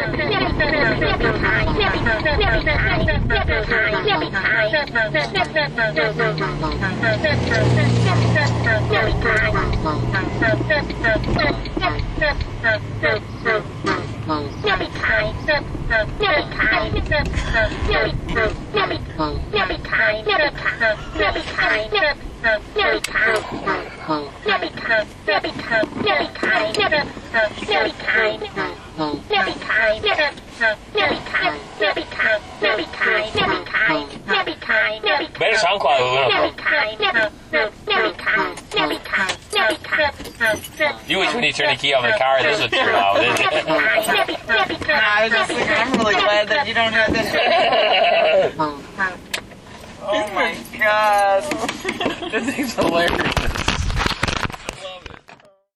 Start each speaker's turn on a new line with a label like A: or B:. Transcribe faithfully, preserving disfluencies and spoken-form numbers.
A: Better sound quality. You always when you turn the key off in the car, this is too loud, isn't it?
B: I was just thinking, I'm really glad that you don't have that. Oh my god. This thing's hilarious.